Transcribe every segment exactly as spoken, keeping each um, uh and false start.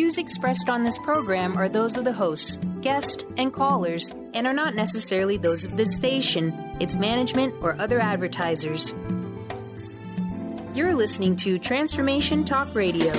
views expressed on this program are those of the hosts, guests, and callers, and are not necessarily those of this station, its management, or other advertisers. You're listening to Transformation Talk Radio.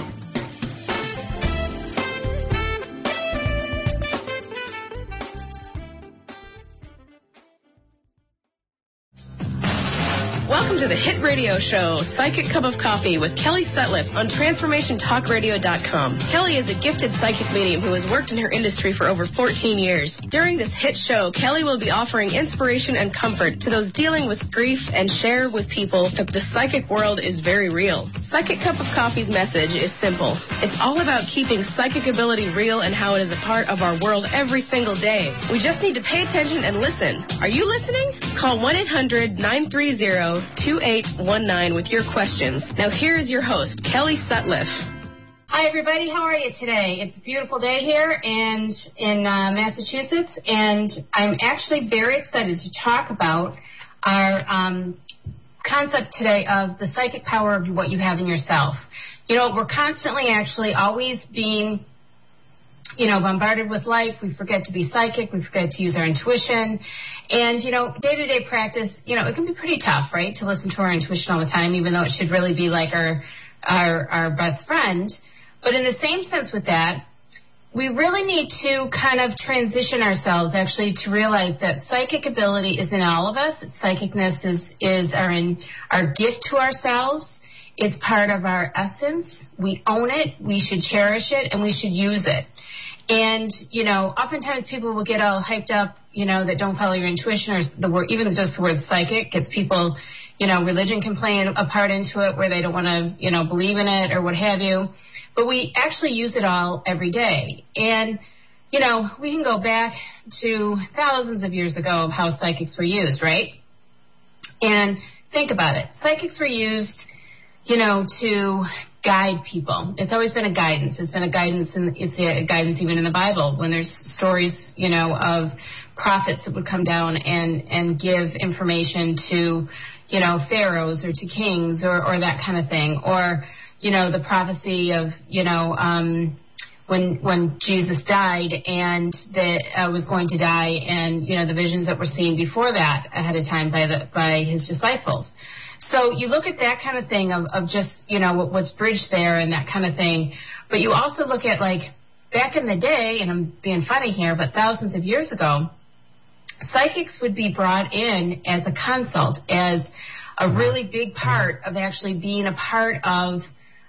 Welcome to the hit radio show, Psychic Cup of Coffee with Kelly Sutliff on Transformation Talk Radio dot com. Kelly is a gifted psychic medium who has worked in her industry for over fourteen years. During this hit show, Kelly will be offering inspiration and comfort to those dealing with grief and share with people that the psychic world is very real. Psychic Cup of Coffee's message is simple. It's all about keeping psychic ability real and how it is a part of our world every single day. We just need to pay attention and listen. Are you listening? Call one eight hundred nine three zero two eight one nine with your questions. Now here is your host, Kelly Sutliff. Hi everybody, how are you today? It's a beautiful day here and in uh, Massachusetts, and I'm actually very excited to talk about our um, concept today of the psychic power of what you have in yourself. You know, we're constantly actually always being you know, bombarded with life. We forget to be psychic. We forget to use our intuition. And, you know, day-to-day practice, you know, it can be pretty tough, right, to listen to our intuition all the time, even though it should really be like our, our, our best friend. But in the same sense with that, we really need to kind of transition ourselves actually to realize that psychic ability is in all of us. Psychicness is, is our, in, our gift to ourselves. It's part of our essence. We own it. We should cherish it, and we should use it. And, you know, oftentimes people will get all hyped up, you know, that don't follow your intuition, or the word, even just the word psychic gets people, you know, religion can play a part into it where they don't want to, you know, believe in it or what have you. But we actually use it all every day. And, you know, we can go back to thousands of years ago of how psychics were used, right? And think about it. Psychics were used, you know, to guide people. It's always been a guidance. It's been a guidance, and it's a guidance even in the Bible when there's stories, you know, of prophets that would come down and, and give information to, you know, pharaohs or to kings or, or that kind of thing. Or, you know, the prophecy of, you know, um, when when Jesus died and that uh, was going to die, and, you know, the visions that were seen before that ahead of time by the by his disciples. So you look at that kind of thing of, of just, you know, what's bridged there and that kind of thing. But you also look at, like, back in the day, and I'm being funny here, but thousands of years ago, psychics would be brought in as a consult, as a really big part of actually being a part of,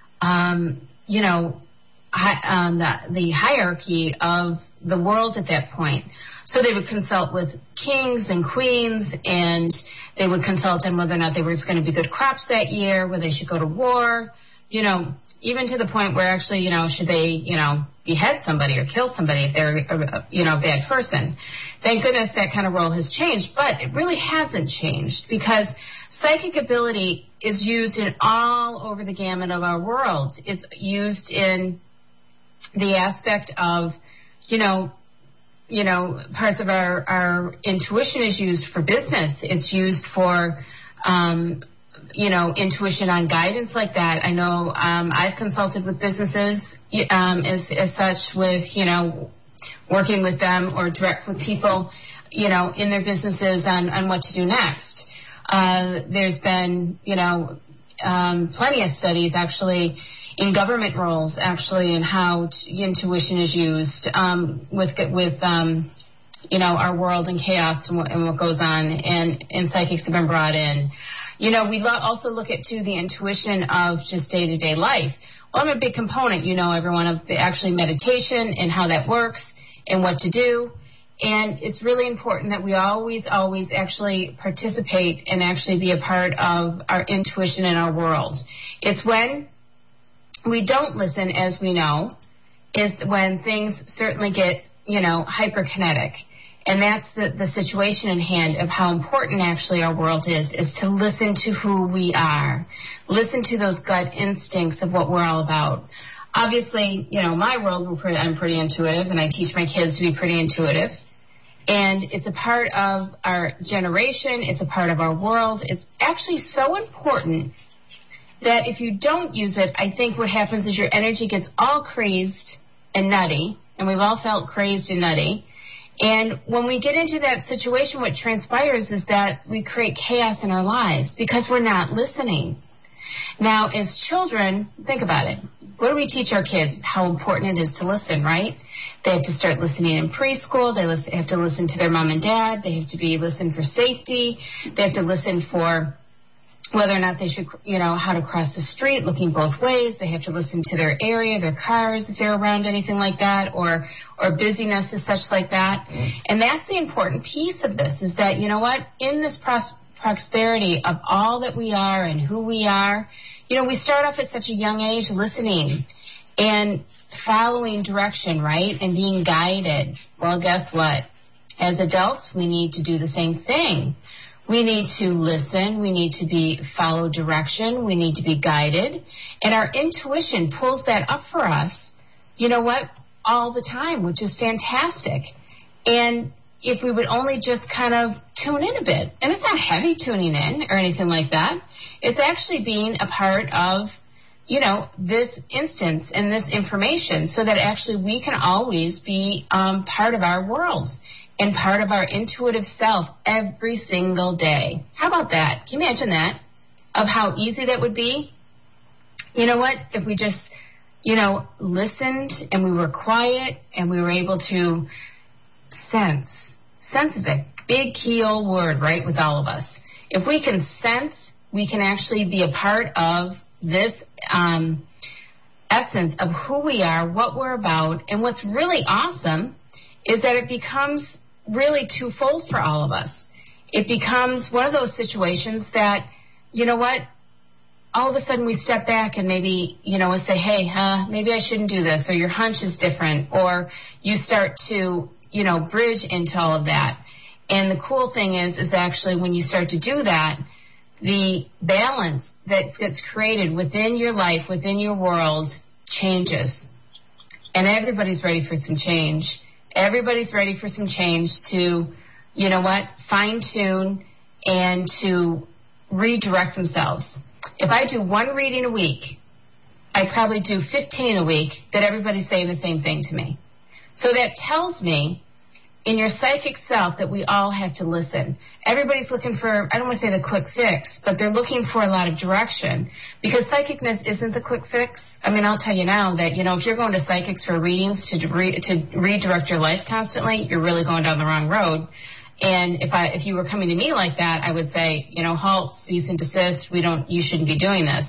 um, you know, hi, um, the, the hierarchy of the world at that point. So they would consult with kings and queens, and they would consult on whether or not there was going to be good crops that year, whether they should go to war, you know, even to the point where actually, you know, should they, you know, behead somebody or kill somebody if they're, a, you know, a bad person. Thank goodness that kind of role has changed, but it really hasn't changed, because psychic ability is used in all over the gamut of our world. It's used in the aspect of, you know, you know, parts of our, our intuition is used for business. It's used for, um, you know, intuition on guidance like that. I know um, I've consulted with businesses um, as, as such with, you know, working with them or direct with people, you know, in their businesses on, on what to do next. Uh, there's been, you know, um, plenty of studies actually in government roles, actually, and how t- intuition is used um, with, with um, you know, our world and chaos and what, and what goes on, and, and psychics have been brought in. You know, we lo- also look at, too, the intuition of just day-to-day life. Well, I'm a big component, you know, everyone, of the actually meditation and how that works and what to do. And it's really important that we always, always actually participate and actually be a part of our intuition in our world. It's when we don't listen, as we know, is when things certainly get, you know, hyperkinetic. And that's the, the situation in hand of how important actually our world is, is to listen to who we are. Listen to those gut instincts of what we're all about. Obviously, you know, my world, we're pretty, I'm pretty intuitive, and I teach my kids to be pretty intuitive. And it's a part of our generation. It's a part of our world. It's actually so important that if you don't use it, I think what happens is your energy gets all crazed and nutty, and we've all felt crazed and nutty. And when we get into that situation, what transpires is that we create chaos in our lives because we're not listening. Now, as children, think about it. What do we teach our kids? How important it is to listen, right? They have to start listening in preschool. They listen, have to listen to their mom and dad. They have to be listen for safety. They have to listen for whether or not they should, you know, how to cross the street, looking both ways. They have to listen to their area, their cars, if they're around anything like that, or or busyness is such like that. And that's the important piece of this, is that, you know what, in this pros- prosperity of all that we are and who we are, you know, we start off at such a young age listening and following direction, right, and being guided. Well, guess what? As adults, we need to do the same thing. We need to listen. We need to be follow direction. We need to be guided. And our intuition pulls that up for us, you know what, all the time, which is fantastic. And if we would only just kind of tune in a bit, and it's not heavy tuning in or anything like that. It's actually being a part of, you know, this instance and this information so that actually we can always be um, part of our world and part of our intuitive self every single day. How about that? Can you imagine that? Of how easy that would be? You know what? If we just, you know, listened and we were quiet and we were able to sense. Sense is a big key old word, right, with all of us. If we can sense, we can actually be a part of this um, essence of who we are, what we're about, and what's really awesome is that it becomes really twofold for all of us. It becomes one of those situations that, you know what, all of a sudden we step back and maybe, you know, we say, hey, huh, maybe I shouldn't do this, or your hunch is different, or you start to, you know, bridge into all of that. And the cool thing is, is actually when you start to do that, the balance that gets created within your life, within your world, changes. And everybody's ready for some change. Everybody's ready for some change to, you know what, fine-tune and to redirect themselves. If I do one reading a week, I probably do fifteen a week that everybody's saying the same thing to me. So that tells me in your psychic self that we all have to listen. Everybody's looking for, I don't want to say the quick fix, but they're looking for a lot of direction because psychicness isn't the quick fix. I mean, I'll tell you now that, you know, if you're going to psychics for readings to re- to redirect your life constantly, you're really going down the wrong road. And if I if you were coming to me like that, I would say, you know, halt, cease and desist. We don't, you shouldn't be doing this.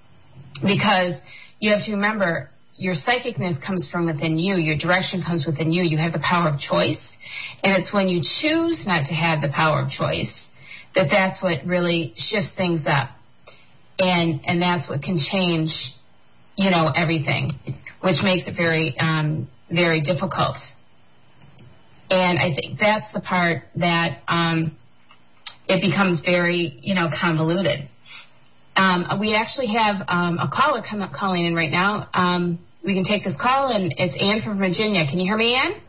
Because you have to remember, your psychicness comes from within you. Your direction comes within you. You have the power of choice. And it's when you choose not to have the power of choice that that's what really shifts things up. And and that's what can change, you know, everything, which makes it very, um, very difficult. And I think that's the part that um, it becomes very, you know, convoluted. Um, we actually have um, a caller come up calling in right now. Um, we can take this call, and it's Ann from Virginia. Can you hear me, Ann?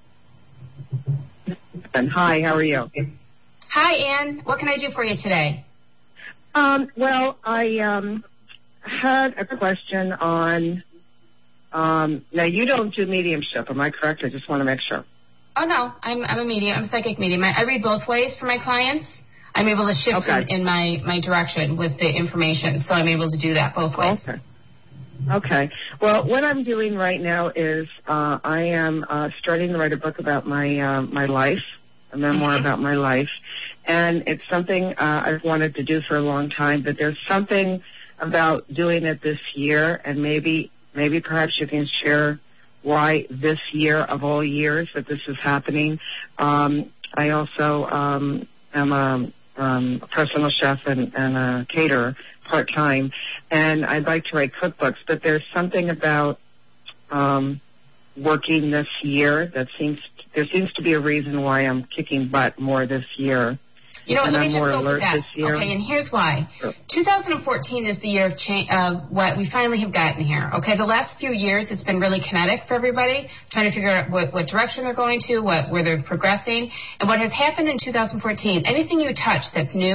And hi, how are you? Hi, Ann. What can I do for you today? Um, well, I um, had a question on, um, now you don't do mediumship, am I correct? I just want to make sure. Oh, no, I'm, I'm a medium. I'm a psychic medium. I, I read both ways for my clients. I'm able to shift okay. in, in my, my direction with the information, so I'm able to do that both ways. Okay. Okay. Well, what I'm doing right now is uh, I am uh, starting to write a book about my uh, my life, a memoir mm-hmm. about my life, and it's something uh, I've wanted to do for a long time. But there's something about doing it this year, and maybe maybe perhaps you can share why this year of all years that this is happening. Um, I also um, am a, um, a personal chef and, and a caterer part-time, and I'd like to write cookbooks, but there's something about um, working this year that seems, there seems to be a reason why I'm kicking butt more this year. You know, and let I'm me just more go alert with that. this year. Okay, and here's why. Sure. two thousand fourteen is the year of change, of what we finally have gotten here. Okay, the last few years it's been really kinetic for everybody, trying to figure out what, what direction they're going to, what where they're progressing. And what has happened in two thousand fourteen, anything you touch that's new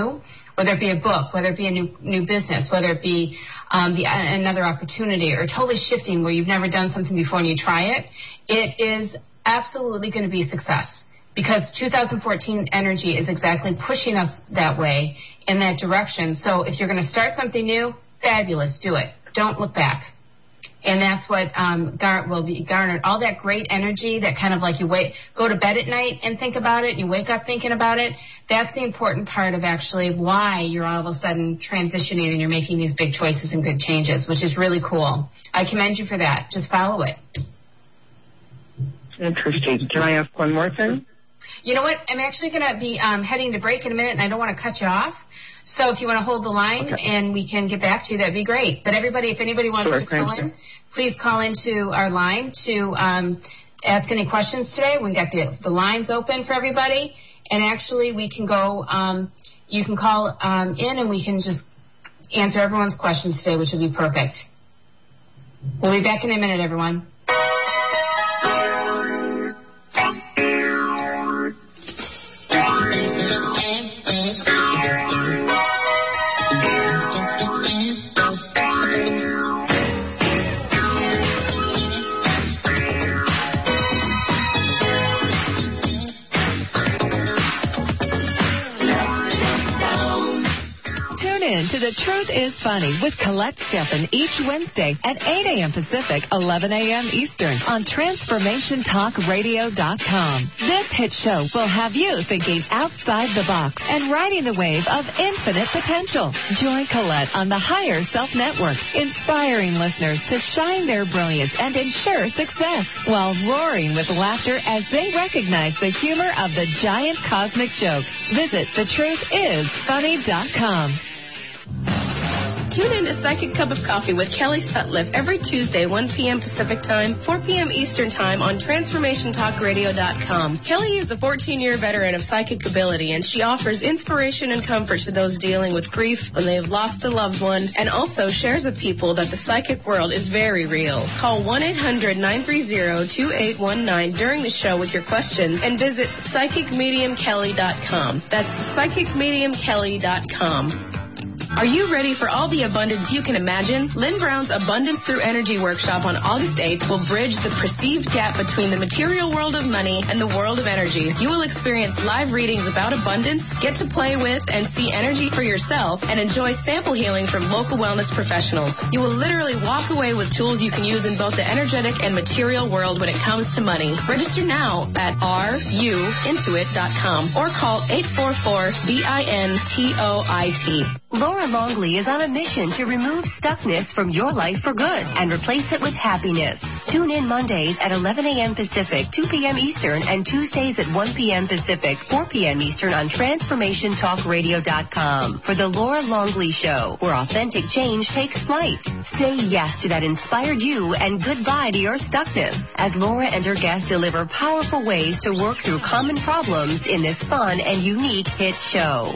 whether it be a book, whether it be a new new business, whether it be um, the, another opportunity, or totally shifting where you've never done something before and you try it, it is absolutely going to be a success. Because two thousand fourteen energy is exactly pushing us that way, in that direction. So if you're going to start something new, fabulous, do it. Don't look back. And that's what um, gar- will be garnered. All that great energy that kind of like you wait, go to bed at night and think about it, and you wake up thinking about it. That's the important part of actually why you're all of a sudden transitioning and you're making these big choices and good changes, which is really cool. I commend you for that. Just follow it. Interesting. Can I ask one more thing? You know what? I'm actually going to be um, heading to break in a minute, and I don't want to cut you off. So if you want to hold the line okay. and we can get back to you, that'd be great. But everybody, if anybody wants sure, to call in, please call into our line to um, ask any questions today. We got the, the lines open for everybody. And actually, we can go, um, you can call um, in and we can just answer everyone's questions today, which would be perfect. We'll be back in a minute, everyone. To The Truth is Funny with Colette Steffen each Wednesday at eight a.m. Pacific, eleven a.m. Eastern on Transformation Talk Radio dot com. This hit show will have you thinking outside the box and riding the wave of infinite potential. Join Colette on the Higher Self Network, inspiring listeners to shine their brilliance and ensure success while roaring with laughter as they recognize the humor of the giant cosmic joke. Visit the truth is funny dot com. Tune in to Psychic Cup of Coffee with Kelly Sutliff every Tuesday, one p.m. Pacific Time, four p.m. Eastern Time on Transformation Talk Radio dot com. Kelly is a fourteen-year veteran of psychic ability, and she offers inspiration and comfort to those dealing with grief when they have lost a loved one, and also shares with people that the psychic world is very real. Call one eight hundred nine three zero two eight one nine during the show with your questions, and visit Psychic Medium Kelly dot com. That's Psychic Medium Kelly dot com. Are you ready for all the abundance you can imagine? Lynn Brown's Abundance Through Energy workshop on August eighth will bridge the perceived gap between the material world of money and the world of energy. You will experience live readings about abundance, get to play with and see energy for yourself, and enjoy sample healing from local wellness professionals. You will literally walk away with tools you can use in both the energetic and material world when it comes to money. Register now at r u intuit dot com or call eight four four B I N T O I T. Laura Longley is on a mission to remove stuckness from your life for good and replace it with happiness. Tune in Mondays at eleven a.m. Pacific, two p.m. Eastern, and Tuesdays at one p.m. Pacific, four p.m. Eastern on Transformation Talk Radio dot com for the Laura Longley Show, where authentic change takes flight. Say yes to that inspired you and goodbye to your stuckness as Laura and her guests deliver powerful ways to work through common problems in this fun and unique hit show.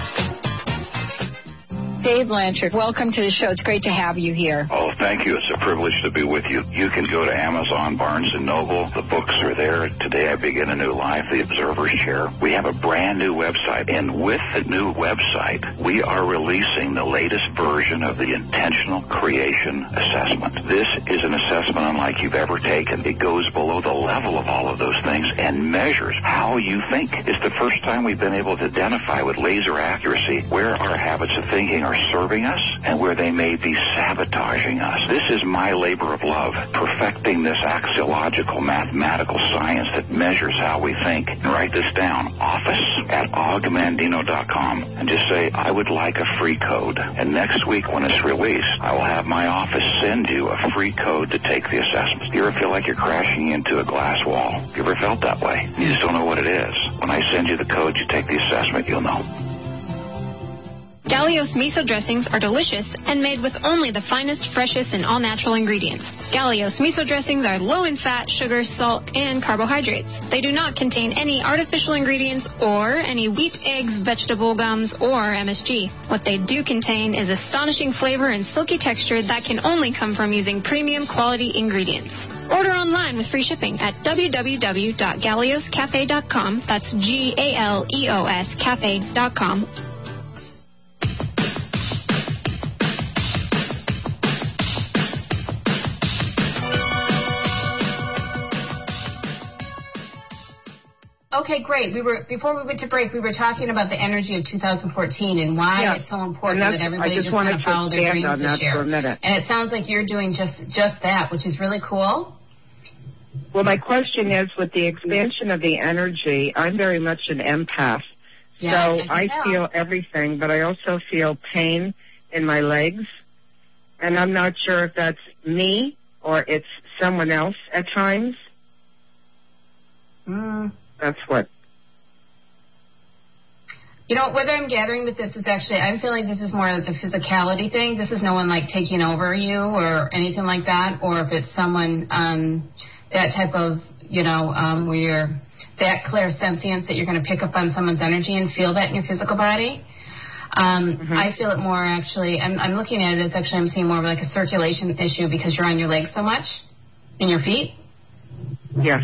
Dave Blanchard, welcome to the show. It's great to have you here. Oh, thank you. It's a privilege to be with you. You can go to Amazon, Barnes and Noble. The books are there. Today I Begin a New Life, The Observer's Chair. We have a brand new website, and with the new website, we are releasing the latest version of the Intentional Creation Assessment. This is an assessment unlike you've ever taken. It goes below the level of all of those things and measures how you think. It's the first time we've been able to identify with laser accuracy where our habits of thinking are serving us and where they may be sabotaging us. This is my labor of love, perfecting this axiological mathematical science that measures how we think. And write this down, office at augmandino dot com, and just say, I would like a free code. And next week when it's released, I will have my office send you a free code to take the assessment. You ever feel like you're crashing into a glass wall? You ever felt that way? You just don't know what it is. When I send you the code, you take the assessment, you'll know. Galios miso dressings are delicious and made with only the finest, freshest, and all-natural ingredients. Galios miso dressings are low in fat, sugar, salt, and carbohydrates. They do not contain any artificial ingredients or any wheat, eggs, vegetable gums, or M S G. What they do contain is astonishing flavor and silky texture that can only come from using premium quality ingredients. Order online with free shipping at w w w dot galeos cafe dot com. That's G A L E O S cafe dot com. Okay, great. We were before we went to break. We were talking about the energy of two thousand fourteen and why yeah. it's so important that everybody just, just kind of follow their dreams on this that year. For a minute. And it sounds like you're doing just just that, which is really cool. Well, my question is, with the expansion of the energy, I'm very much an empath. Yeah, so I, I feel everything, but I also feel pain in my legs. And I'm not sure if that's me or it's someone else at times. Mm. That's what. You know, whether I'm gathering that this is actually, I'm feeling this is more as a physicality thing. This is no one like taking over you or anything like that, or if it's someone, um, that type of, you know, um, where you're that clairsentience that you're going to pick up on someone's energy and feel that in your physical body. Um, mm-hmm. I feel it more actually, I'm, I'm looking at it as actually I'm seeing more of like a circulation issue because you're on your legs so much, in your feet. Yes.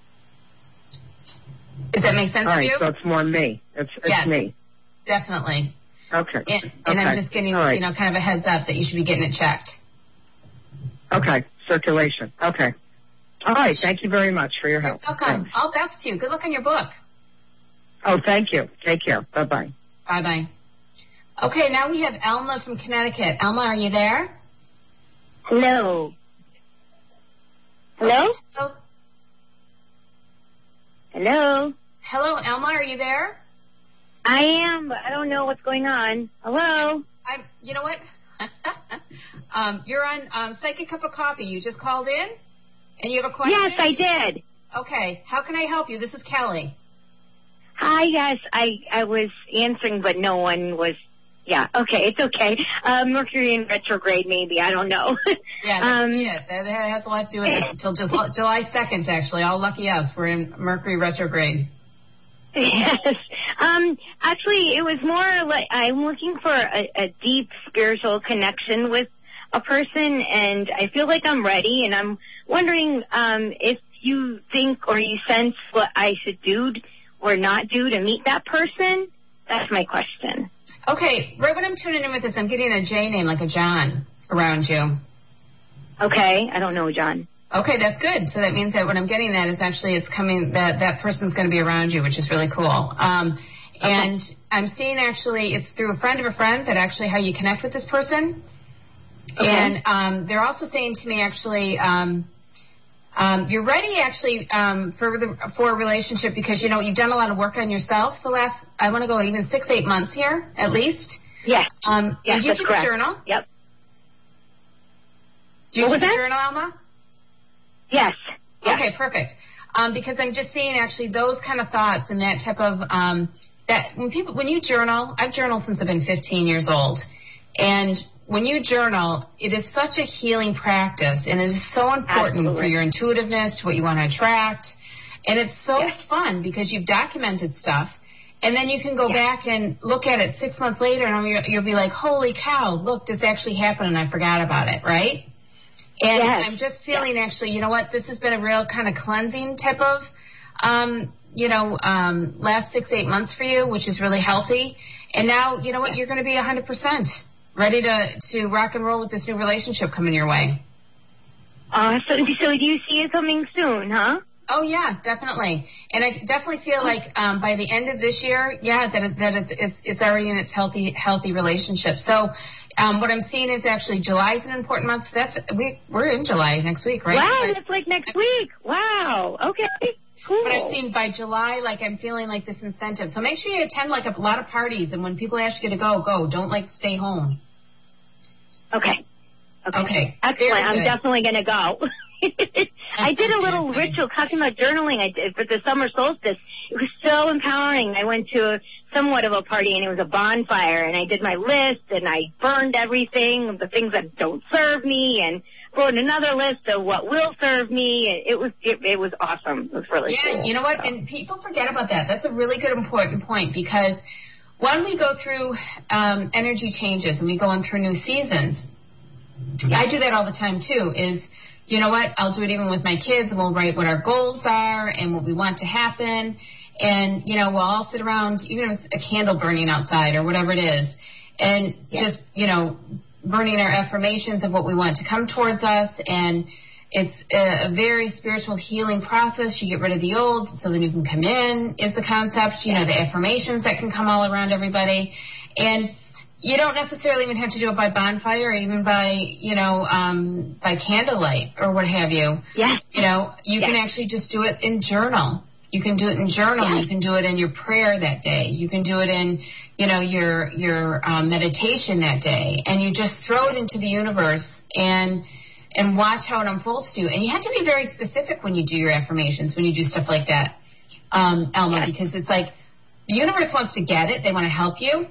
Does that make sense All to right, you? so it's more me. It's, it's yes, me. Definitely. Okay. And, and okay. I'm just getting, right. you know, kind of a heads up that you should be getting it checked. Okay. Circulation. Okay. All right. Thank you very much for your help. You're welcome. All best to you. Good luck on your book. Oh, thank you. Take care. Bye-bye. Bye-bye. Okay, now we have Elma from Connecticut. Elma, are you there? Hello. Hello? Hello? Hello? Hello, Elma, are you there? I am, but I don't know what's going on. Hello? I'm, you know what? um, you're on um, Psychic Cup of Coffee. You just called in? And you have a question? Yes, I did. Okay. How can I help you? This is Kelly. Hi, yes. I, I was answering, but no one was. Yeah, okay. It's okay. Uh, Mercury in retrograde, maybe. I don't know. Yeah, that's um, it. That has a lot to do with it until just July second, actually. All lucky us. We're in Mercury retrograde. Yes. Um, actually, it was more like I'm looking for a, a deep spiritual connection with a person, and I feel like I'm ready, and I'm wondering um, if you think or you sense what I should do or not do to meet that person. That's my question. Okay, right when I'm tuning in with this, I'm getting a J name, like a John, around you. Okay, I don't know John. Okay, that's good. So that means that what I'm getting at is actually it's coming, that that person's going to be around you, which is really cool. Um, okay. And I'm seeing actually it's through a friend of a friend that actually how you connect with this person. Okay. And um, they're also saying to me actually, um, um, you're ready actually um, for the, for a relationship because, you know, you've done a lot of work on yourself the last, I want to go even six, eight months here at least. Yes. Um, yes, did you that's keep correct. a journal? Yep. Do you what keep was a that? journal, Alma? Yes. yes. Okay, perfect. Um, because I'm just seeing actually those kind of thoughts and that type of um, that when people when you journal, I've journaled since I've been fifteen years old, and when you journal, it is such a healing practice, and it is so important Absolutely. for your intuitiveness, to what you want to attract, and it's so yes. fun because you've documented stuff, and then you can go yes. back and look at it six months later, and you'll, you'll be like, "Holy cow! Look, this actually happened, and I forgot about it." Right? And yes. I'm just feeling yes. actually, you know what, this has been a real kind of cleansing type of, um, you know, um, last six, eight months for you, which is really healthy. And now, you know what, yes. you're going to be one hundred percent ready to, to rock and roll with this new relationship coming your way. Uh, so, so do you see it coming soon, huh? Oh, yeah, definitely. And I definitely feel like um, by the end of this year, yeah, that, it, that it's, it's, it's already in its healthy, healthy relationship. So, Um, what I'm seeing is actually July is an important month. So that's we we're in July next week, right? Wow, but, it's like next week. Wow. Okay. Cool. But I've seen by July, like I'm feeling like this incentive. So make sure you attend like a lot of parties, and when people ask you to go, go. Don't like stay home. Okay. Okay. Okay. Excellent. I'm definitely going to go. I did a little okay. ritual talking about journaling I did for the summer solstice. It was so empowering. I went to a, somewhat of a party, and it was a bonfire, and I did my list, and I burned everything, the things that don't serve me, and wrote another list of what will serve me. It was it, it was awesome. It was really yeah, cool. You know what? So. And people forget about that. That's a really good, important point because when we go through um, energy changes and we go on through new seasons, yeah. I do that all the time, too, is you know what, I'll do it even with my kids, and we'll write what our goals are and what we want to happen. And, you know, we'll all sit around, even if it's a candle burning outside or whatever it is, and yeah. just, you know, burning our affirmations of what we want to come towards us. And It's a, a very spiritual healing process. You get rid of the old so the new can come in is the concept. You know, the affirmations that can come all around everybody. And you don't necessarily even have to do it by bonfire or even by, you know, um, by candlelight or what have you. Yeah. You know, you yeah. can actually just do it in journal. You can do it in journal. Yeah. You can do it in your prayer that day. You can do it in, you know, your your um, meditation that day. And you just throw it into the universe and and watch how it unfolds to you. And you have to be very specific when you do your affirmations, when you do stuff like that, um, Alma, yeah. because it's like the universe wants to get it. They want to help you.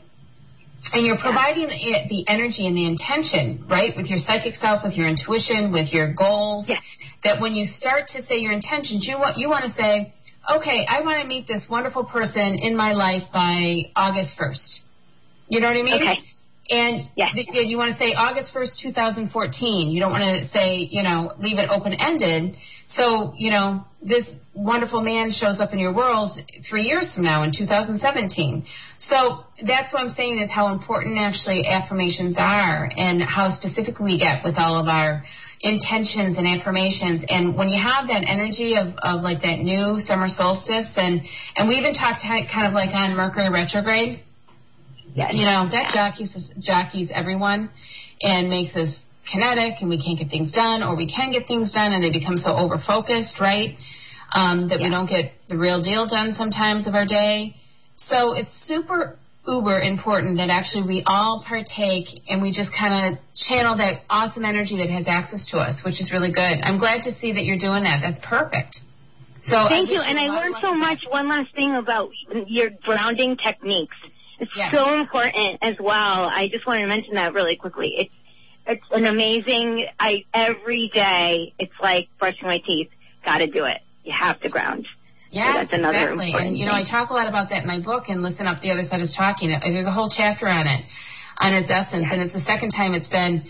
And you're providing it the energy and the intention, right, with your psychic self, with your intuition, with your goals, yeah. that when you start to say your intentions, you want you want to say, okay, I want to meet this wonderful person in my life by August first. You know what I mean? Okay. And yeah. th- you want to say August first, two thousand fourteen. You don't want to say, you know, leave it open-ended. So, you know, this wonderful man shows up in your world three years from now in two thousand seventeen. So that's what I'm saying is how important actually affirmations are and how specific we get with all of our intentions and affirmations. And when you have that energy of, of like that new summer solstice, and, and we even talked kind of like on Mercury retrograde, yes. you know, that jockeys, jockeys everyone and makes us kinetic and we can't get things done, or we can get things done and they become so over-focused, right, um, that yeah. we don't get the real deal done sometimes of our day. So it's super uber important that actually we all partake and we just kind of channel that awesome energy that has access to us, which is really good. I'm glad to see that you're doing that. That's perfect. So Thank you. And I learned so much. One last thing about your grounding techniques. It's yes. so important as well. I just wanted to mention that really quickly. It's it's an amazing, I every day, it's like brushing my teeth. Got to do it. You have to ground. Yeah, so that's another exactly. important And, you know, thing. I talk a lot about that in my book, and Listen Up, the Other Side is Talking. There's a whole chapter on it, on its essence, yeah. and it's the second time it's been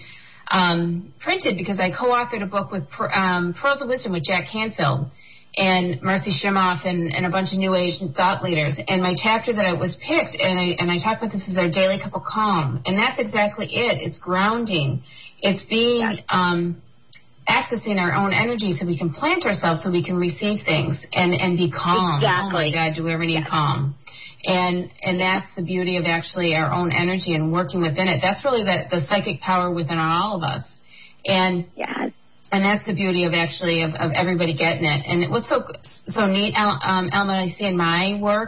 um, printed because I co-authored a book with um, Pearls of Wisdom with Jack Canfield and Marcy Shimoff and, and a bunch of New Age thought leaders. And my chapter that I was picked, and I, and I talk about this as our daily cup of calm, and that's exactly it. It's grounding. It's being... Yeah. Um, accessing our own energy so we can plant ourselves so we can receive things and, and be calm. Exactly. Oh, my God, do we ever need yes. calm? And and that's the beauty of actually our own energy and working within it. That's really the, the psychic power within all of us. And yes. and that's the beauty of actually of, of everybody getting it. And what's so so neat, um, Alma, I see in my work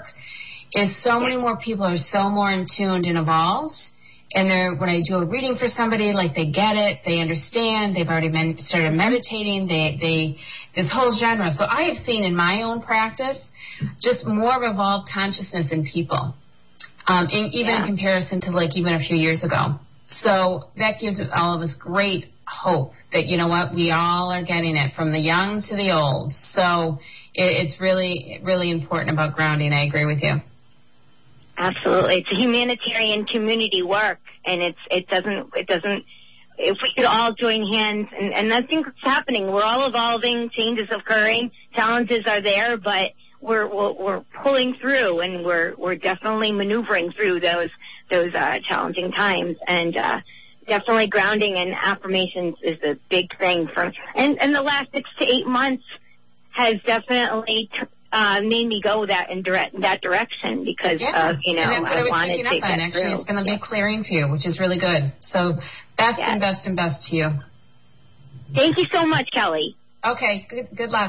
is so many more people are so more in tuned and evolved. And they're, when I do a reading for somebody, like they get it, they understand, they've already been, started meditating, they, they, this whole genre. So I have seen in my own practice just more of evolved consciousness in people, um, in, even yeah. in comparison to like even a few years ago. So that gives all of us great hope that, you know what, we all are getting it from the young to the old. So it, it's really, really important about grounding. I agree with you. Absolutely. It's a humanitarian community work, and it's it doesn't it doesn't if we could all join hands, and, and I think it's happening. We're all evolving, changes occurring, challenges are there, but we're we're, we're pulling through, and we're we're definitely maneuvering through those those uh, challenging times, and uh, definitely grounding and affirmations is a big thing for and and the last six to eight months has definitely t- Uh, made me go that in direct that direction because yeah. of you know and that's what I, I was wanted picking to up on. get Actually, through. it's been a big yeah. clearing for you, which is really good. So best yes. and best and best to you. Thank you so much, Kelly. Okay, good good luck.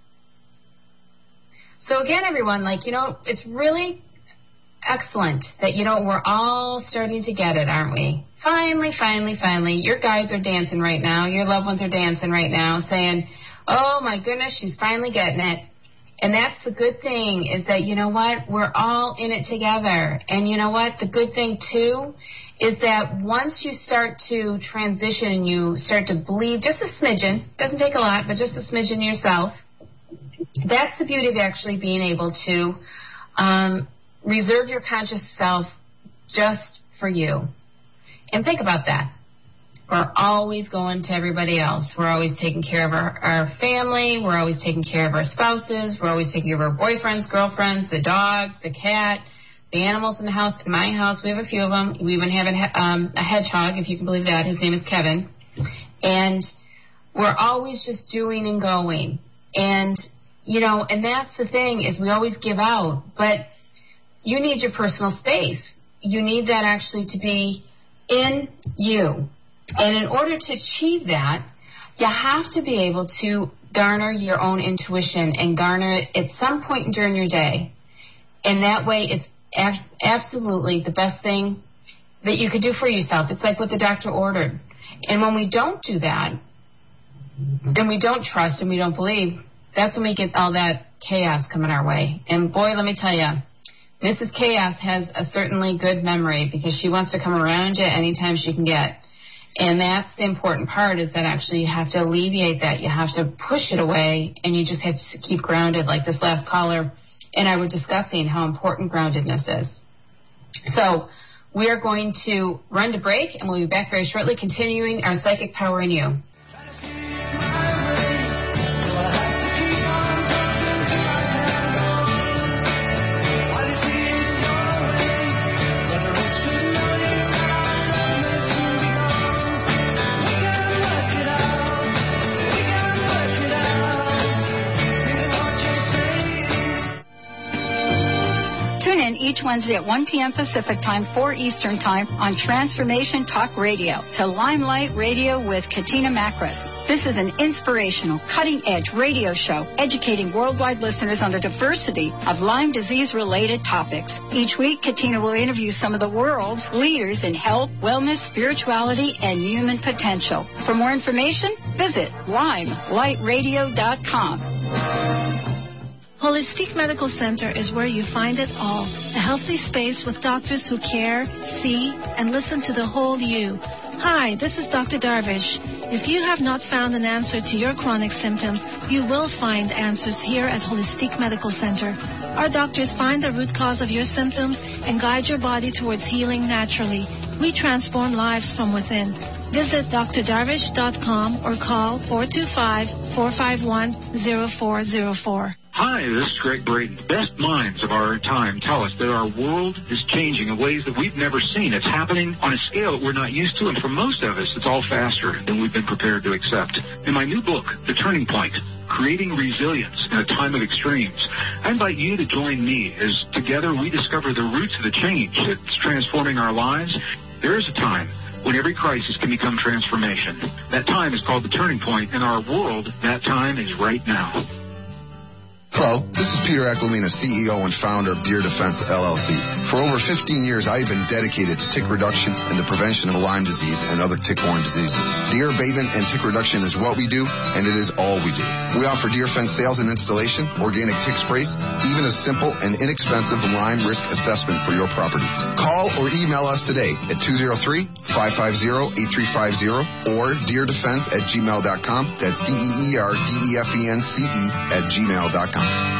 So again, everyone, like you know, it's really excellent that you know we're all starting to get it, aren't we? Finally, finally, finally, your guides are dancing right now. Your loved ones are dancing right now, saying, "Oh my goodness, she's finally getting it." And that's the good thing is that, you know what, we're all in it together. And you know what, the good thing, too, is that once you start to transition and you start to believe just a smidgen, doesn't take a lot, but just a smidgen yourself, that's the beauty of actually being able to um, reserve your conscious self just for you. And think about that. We're always going to everybody else. We're always taking care of our, our family. We're always taking care of our spouses. We're always taking care of our boyfriends, girlfriends, the dog, the cat, the animals in the house. In my house, we have a few of them. We even have a, um, a hedgehog, if you can believe that. His name is Kevin. And we're always just doing and going. And, you know, and that's the thing is we always give out, but you need your personal space. You need that actually to be in you. And in order to achieve that, you have to be able to garner your own intuition and garner it at some point during your day. And that way it's a- absolutely the best thing that you could do for yourself. It's like what the doctor ordered. And when we don't do that, and we don't trust and we don't believe, that's when we get all that chaos coming our way. And boy, let me tell you, Missus Chaos has a certainly good memory because she wants to come around you anytime she can get. And that's the important part is that actually you have to alleviate that. You have to push it away, and you just have to keep grounded like this last caller and I were discussing how important groundedness is. So we are going to run to break, and we'll be back very shortly, continuing our Psychic Power in You. Each Wednesday at one p.m. Pacific Time, four Eastern Time on Transformation Talk Radio to Limelight Radio with Katina Makris. This is an inspirational, cutting-edge radio show educating worldwide listeners on the diversity of Lyme disease-related topics. Each week, Katina will interview some of the world's leaders in health, wellness, spirituality, and human potential. For more information, visit lime light radio dot com. Holistic Medical Center is where you find it all. A healthy space with doctors who care, see, and listen to the whole you. Hi, this is Doctor Darvish. If you have not found an answer to your chronic symptoms, you will find answers here at Holistic Medical Center. Our doctors find the root cause of your symptoms and guide your body towards healing naturally. We transform lives from within. Visit d r darvish dot com or call four two five, four five one, zero four zero four. Hi, this is Greg Braden. The best minds of our time tell us that our world is changing in ways that we've never seen. It's happening on a scale that we're not used to, and for most of us, it's all faster than we've been prepared to accept. In my new book, The Turning Point, Creating Resilience in a Time of Extremes, I invite you to join me as together we discover the roots of the change that's transforming our lives. There is a time when every crisis can become transformation. That time is called the turning point. In our world, that time is right now. Hello, this is Peter Aquilina, C E O and founder of Deer Defense, L L C. For over fifteen years, I have been dedicated to tick reduction and the prevention of Lyme disease and other tick-borne diseases. Deer abatement and tick reduction is what we do, and it is all we do. We offer deer fence sales and installation, organic tick sprays, even a simple and inexpensive Lyme risk assessment for your property. Call or email us today at two oh three, five five zero, eight three five zero or deer defense at gmail dot com. That's D E E R D E F E N C E at gmail dot com.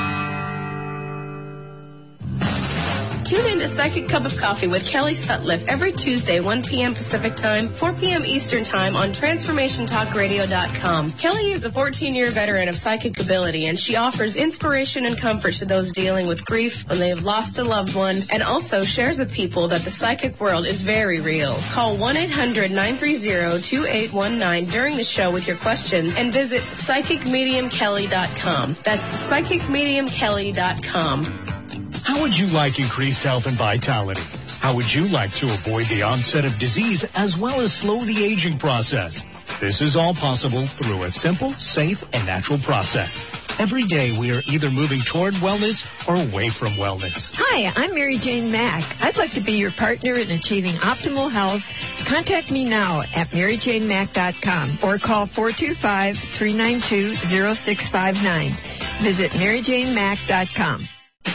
Tune in to Second Cup of Coffee with Kelly Sutliff every Tuesday, one p.m. Pacific Time, four p.m. Eastern Time on Transformation Talk Radio dot com. Kelly is a fourteen-year veteran of psychic ability, and she offers inspiration and comfort to those dealing with grief when they have lost a loved one, and also shares with people that the psychic world is very real. Call one eight hundred, nine three zero, two eight one nine during the show with your questions, and visit Psychic Medium Kelly dot com. That's Psychic Medium Kelly dot com. How would you like increased health and vitality? How would you like to avoid the onset of disease as well as slow the aging process? This is all possible through a simple, safe, and natural process. Every day we are either moving toward wellness or away from wellness. Hi, I'm Mary Jane Mack. I'd like to be your partner in achieving optimal health. Contact me now at mary jane mack dot com or call four two five, three nine two, zero six five nine. Visit mary jane mack dot com.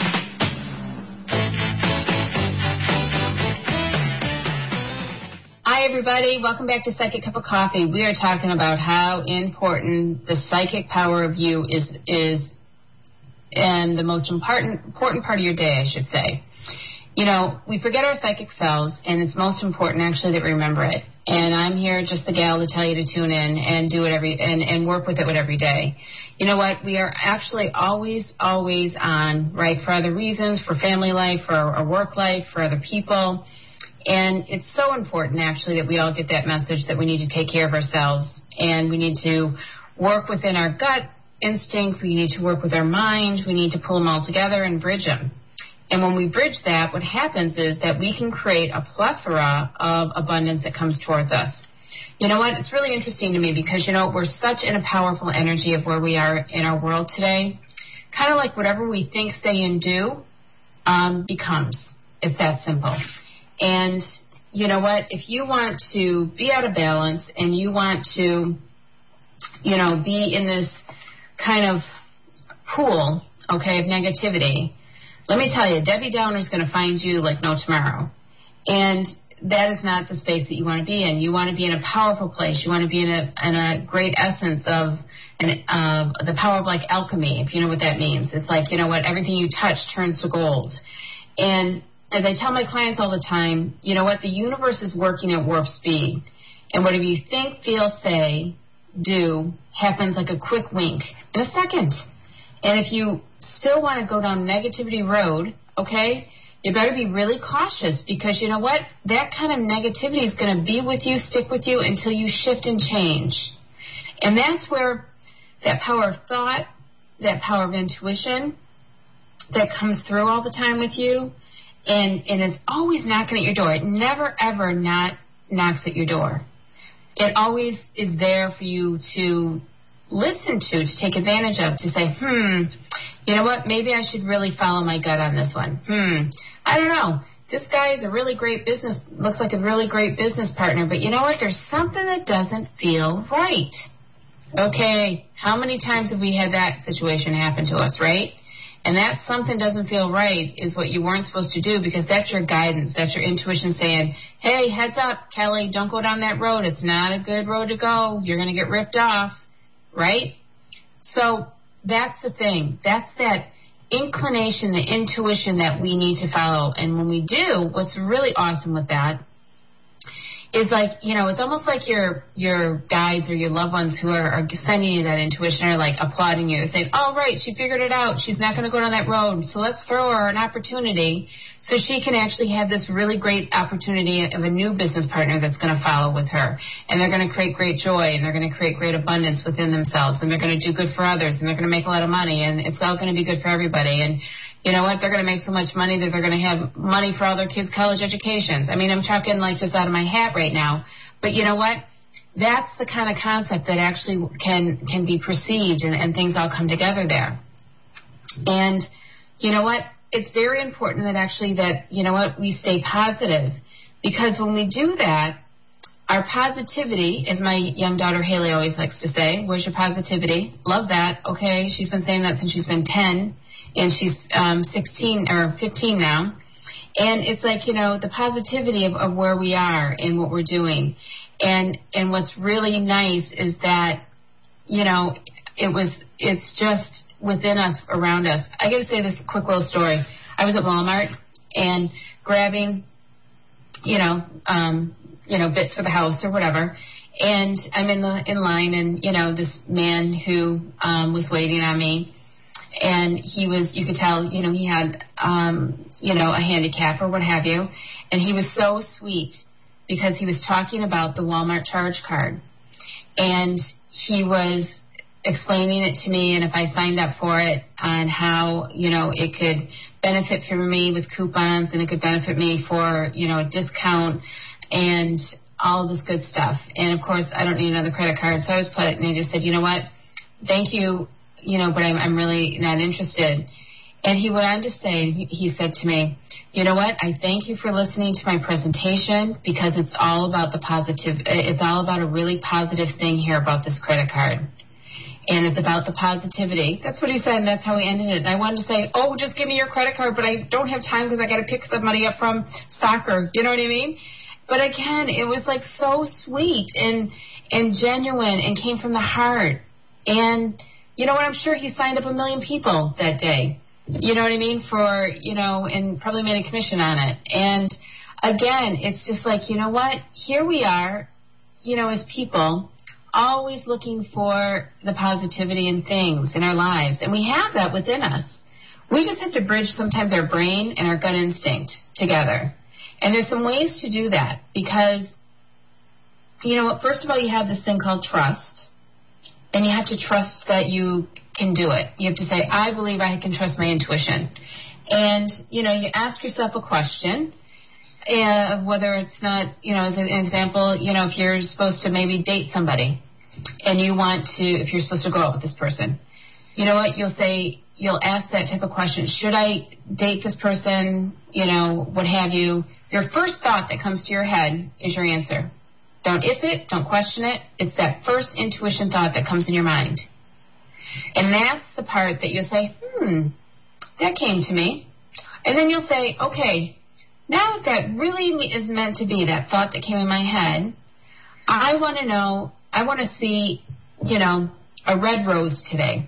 Hi, everybody. Welcome back to Psychic Cup of Coffee. We are talking about how important the psychic power of you is, is and the most important, important part of your day, I should say. You know, we forget our psychic selves, and it's most important, actually, that we remember it. And I'm here just the gal to tell you to tune in and do it every and, and work with it with every day. You know what? We are actually always, always on, right, for other reasons, for family life, for our work life, for other people. And it's so important, actually, that we all get that message that we need to take care of ourselves And we need to work within our gut instinct. We need to work with our mind. We need to pull them all together and bridge them. And when we bridge that, what happens is that we can create a plethora of abundance that comes towards us. You know what? It's really interesting to me because, you know, we're such in a powerful energy of where we are in our world today. Kind of like whatever we think, say, and do um, becomes. It's that simple. And you know what? If you want to be out of balance and you want to, you know, be in this kind of pool, okay, of negativity, let me tell you, Debbie Downer is going to find you like no tomorrow. And that is not the space that you want to be in. You want to be in a powerful place. You want to be in a, in a great essence of an, uh, the power of like alchemy, if you know what that means. It's like, you know what, everything you touch turns to gold. And as I tell my clients all the time, you know what, the universe is working at warp speed. And whatever you think, feel, say, do happens like a quick wink in a second. And if you still want to go down negativity road, okay, you better be really cautious because you know what? That kind of negativity is going to be with you, stick with you until you shift and change. And that's where that power of thought, that power of intuition that comes through all the time with you and, and is always knocking at your door. It never, ever not knocks at your door. It always is there for you to listen to, to take advantage of, to say, hmm, you know what, maybe I should really follow my gut on this one. Hmm, I don't know. This guy is a really great business, looks like a really great business partner, but you know what, there's something that doesn't feel right. Okay, how many times have we had that situation happen to us, right? And that something doesn't feel right is what you weren't supposed to do because that's your guidance. That's your intuition saying, hey, heads up, Kelly, don't go down that road. It's not a good road to go. You're going to get ripped off, right? So that's the thing. That's that inclination, the intuition that we need to follow. And when we do, what's really awesome with that is like, you know, it's almost like your your guides or your loved ones who are, are sending you that intuition are like applauding you. They're saying, oh, right, she figured it out. She's not going to go down that road. So let's throw her an opportunity so she can actually have this really great opportunity of a new business partner that's going to follow with her. And they're going to create great joy and they're going to create great abundance within themselves and they're going to do good for others and they're going to make a lot of money and it's all going to be good for everybody. And you know what? They're going to make so much money that they're going to have money for all their kids' college educations. I mean, I'm talking like just out of my hat right now. But you know what? That's the kind of concept that actually can can be perceived and, and things all come together there. And you know what? It's very important that actually that, you know what, we stay positive. Because when we do that, our positivity, as my young daughter Haley always likes to say, where's your positivity? Love that. Okay, she's been saying that since she's been ten. And she's um, sixteen or fifteen now. And it's like, you know, the positivity of, of where we are and what we're doing. And and what's really nice is that, you know, it was, it's just within us, around us. I got to say this quick little story. I was at Walmart and grabbing, you know, um, you know, bits for the house or whatever. And I'm in the in line and, you know, this man who um, was waiting on me. And he was, you could tell, you know, he had, um, you know, a handicap or what have you. And he was so sweet because he was talking about the Walmart charge card. And he was explaining it to me and if I signed up for it and how, you know, it could benefit for me with coupons and it could benefit me for, you know, a discount and all of this good stuff. And, of course, I don't need another credit card. So I was put, and I just said, you know what, thank you. You know, but I'm, I'm really not interested. And he went on to say, he said to me, you know what, I thank you for listening to my presentation because it's all about the positive, it's all about a really positive thing here about this credit card. And it's about the positivity. That's what he said, and that's how he ended it. And I wanted to say, oh, just give me your credit card, but I don't have time because I got to pick somebody up from soccer. You know what I mean? But again, it was like so sweet and and genuine and came from the heart. And you know what? I'm sure he signed up a million people that day. You know what I mean? For, you know, and probably made a commission on it. And again, it's just like, you know what? Here we are, you know, as people, always looking for the positivity in things in our lives. And we have that within us. We just have to bridge sometimes our brain and our gut instinct together. And there's some ways to do that because you know what, first of all, you have this thing called trust, and you have to trust that you can do it. You have to say, I believe I can trust my intuition. And, you know, you ask yourself a question, uh, whether it's not, you know, as an example, you know, if you're supposed to maybe date somebody, and you want to, if you're supposed to go out with this person, you know what, you'll say, you'll ask that type of question, should I date this person, you know, what have you. Your first thought that comes to your head is your answer. Don't if it, don't question it. It's that first intuition thought that comes in your mind. And that's the part that you'll say, hmm, that came to me. And then you'll say, okay, now that that really is meant to be, that thought that came in my head, I want to know, I want to see, you know, a red rose today.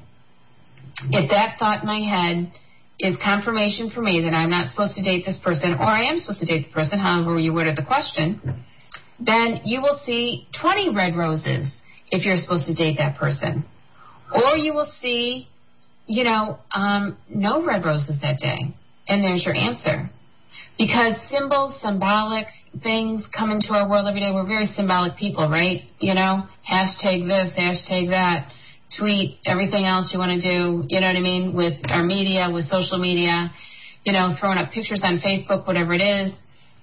If that thought in my head is confirmation for me that I'm not supposed to date this person, or I am supposed to date the person, however you worded the question, then you will see twenty red roses if you're supposed to date that person. Or you will see, you know, um, no red roses that day. And there's your answer. Because symbols, symbolic things come into our world every day. We're very symbolic people, right? You know, hashtag this, hashtag that, tweet everything else you want to do, you know what I mean, with our media, with social media, you know, throwing up pictures on Facebook, whatever it is.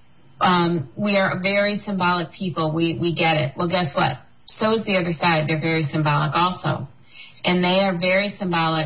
Um, we are very symbolic people. We, we get it. Well, guess what? So is the other side. They're very symbolic also. And they are very symbolic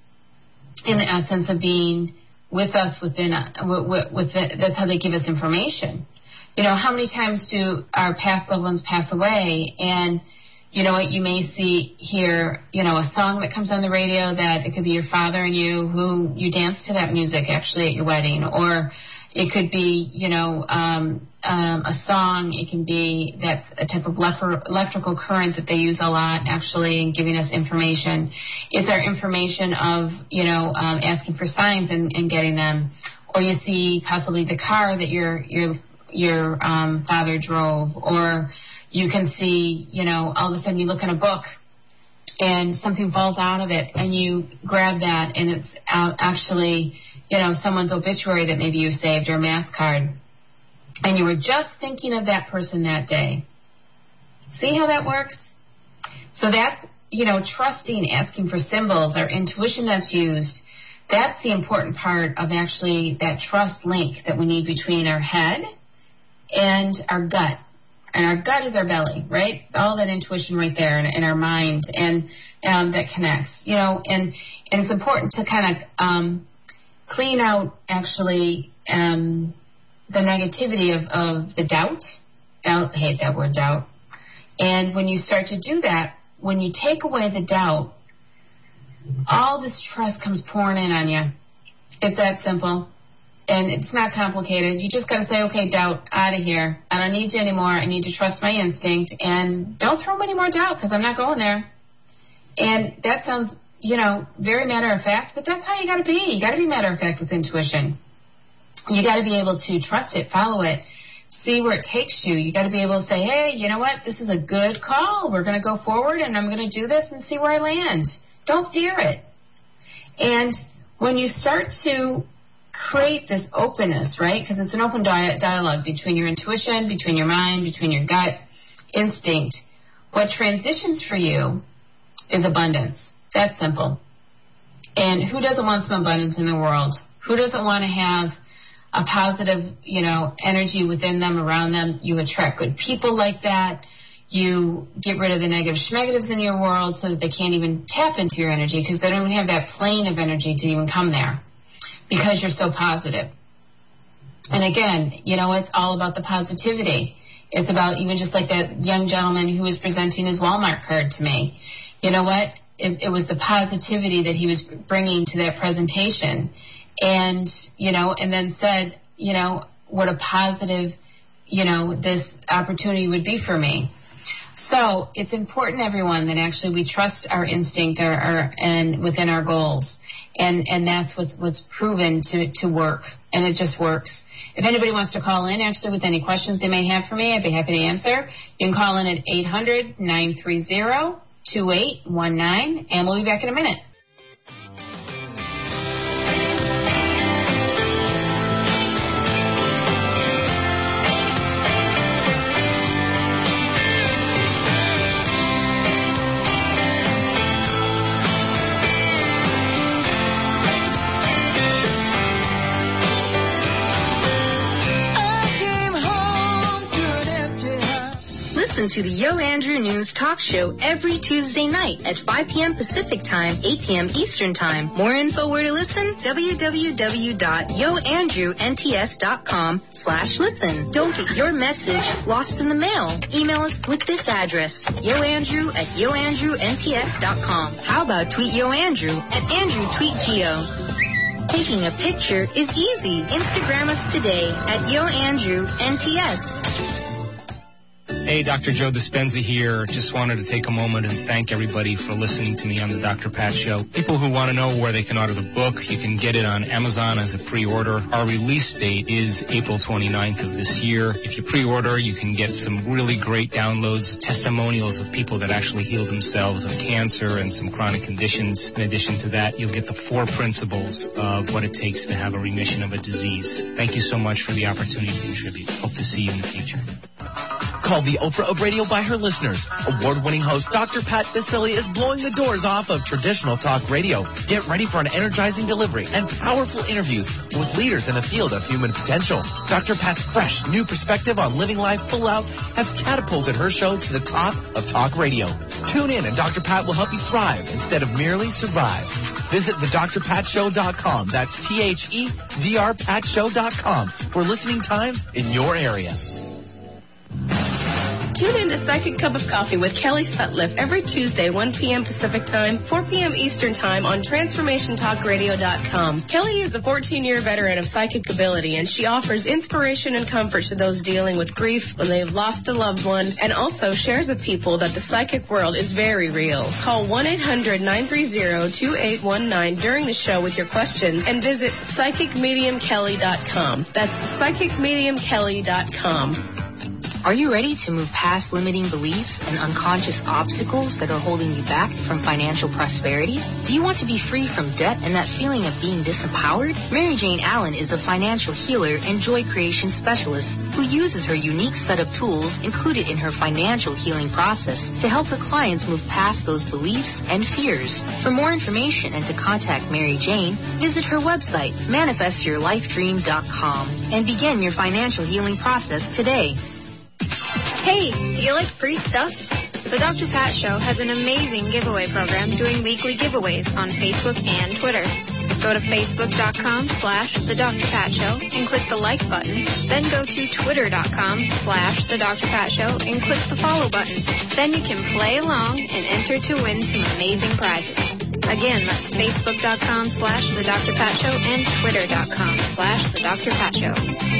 in the essence of being with us within, with, with the, that's how they give us information. You know, how many times do our past loved ones pass away, and you know what, you may see, hear, you know, a song that comes on the radio that it could be your father and you who you danced to that music actually at your wedding, or it could be, you know, um, um, a song. It can be that's a type of electrical current that they use a lot actually in giving us information. It's our information of, you know, um, asking for signs and, and getting them. Or you see possibly the car that your your your um, father drove, or you can see, you know, all of a sudden you look in a book and something falls out of it and you grab that and it's actually, you know, someone's obituary that maybe you saved, or a mass card. And you were just thinking of that person that day. See how that works? So that's, you know, trusting, asking for symbols, our intuition that's used. That's the important part of actually that trust link that we need between our head and our gut. And our gut is our belly, right? All that intuition right there in, in our mind, and um, that connects, you know, and, and it's important to kind of um, clean out actually um, the negativity of, of the doubt. Doubt, I hate that word, doubt. And when you start to do that, when you take away the doubt, all this trust comes pouring in on you. It's that simple. And it's not complicated. You just got to say, okay, doubt, out of here. I don't need you anymore. I need to trust my instinct. And don't throw me any more doubt, because I'm not going there. And that sounds, you know, very matter of fact, but that's how you got to be. You got to be matter of fact with intuition. You got to be able to trust it, follow it, see where it takes you. You got to be able to say, hey, you know what? This is a good call. We're going to go forward, and I'm going to do this and see where I land. Don't fear it. And when you start to create this openness, right? Because it's an open di- dialogue between your intuition, between your mind, between your gut instinct. What transitions for you is abundance. That's simple. And who doesn't want some abundance in the world? Who doesn't want to have a positive, you know, energy within them, around them? You attract good people like that. You get rid of the negative schmegatives in your world so that they can't even tap into your energy, because they don't even have that plane of energy to even come there, because you're so positive. And again, you know, it's all about the positivity. It's about, even just like that young gentleman who was presenting his Walmart card to me. You know what? It, it was the positivity that he was bringing to that presentation. And, you know, and then said, you know, what a positive, you know, this opportunity would be for me. So it's important, everyone, that actually we trust our instinct our, our, and within our goals. And and that's what's, what's proven to, to work, and it just works. If anybody wants to call in, actually, with any questions they may have for me, I'd be happy to answer. You can call in at eight hundred, nine three zero, two eight one nine, and we'll be back in a minute. Listen to the Yo Andrew News Talk Show every Tuesday night at five p.m. Pacific Time, eight p.m. Eastern Time. More info where to listen, w w w dot yo andrew n t s dot com slash listen. Don't get your message lost in the mail. Email us with this address, yoandrew at yo andrew n t s dot com. How about tweet Yo Andrew at Andrew Tweet Geo? Taking a picture is easy. Instagram us today at Yo Andrew N T S. Hey, Doctor Joe Dispenza here. Just wanted to take a moment and thank everybody for listening to me on the Doctor Pat Show. People who want to know where they can order the book, you can get it on Amazon as a pre-order. Our release date is April twenty-ninth of this year. If you pre-order, you can get some really great downloads, testimonials of people that actually healed themselves of cancer and some chronic conditions. In addition to that, you'll get the four principles of what it takes to have a remission of a disease. Thank you so much for the opportunity to contribute. Hope to see you in the future. Called the Oprah of radio by her listeners, award-winning host Doctor Pat Baccili is blowing the doors off of traditional talk radio. Get ready for an energizing delivery and powerful interviews with leaders in the field of human potential. Doctor Pat's fresh, new perspective on living life full out has catapulted her show to the top of talk radio. Tune in and Doctor Pat will help you thrive instead of merely survive. Visit the dr pat show dot com. That's T H E D R pat show dot com for listening times in your area. Tune in to Psychic Cup of Coffee with Kelly Sutliff every Tuesday, one p.m. Pacific Time, four p.m. Eastern Time on transformation talk radio dot com. Kelly is a fourteen-year veteran of psychic ability, and she offers inspiration and comfort to those dealing with grief when they have lost a loved one, and also shares with people that the psychic world is very real. Call one eight hundred nine three zero two eight one nine during the show with your questions, and visit psychic medium kelly dot com. That's psychic medium kelly dot com. Are you ready to move past limiting beliefs and unconscious obstacles that are holding you back from financial prosperity? Do you want to be free from debt and that feeling of being disempowered? Mary Jane Allen is a financial healer and joy creation specialist who uses her unique set of tools included in her financial healing process to help her clients move past those beliefs and fears. For more information and to contact Mary Jane, visit her website, manifest your life dream dot com, and begin your financial healing process today. Hey, do you like free stuff? The Doctor Pat Show has an amazing giveaway program doing weekly giveaways on Facebook and Twitter. Go to facebook.com slash The Doctor Pat Show and click the like button. Then go to twitter.com slash The Doctor Pat Show and click the follow button. Then you can play along and enter to win some amazing prizes. Again, that's facebook.com slash The Doctor Pat Show and twitter.com slash The Doctor Pat Show.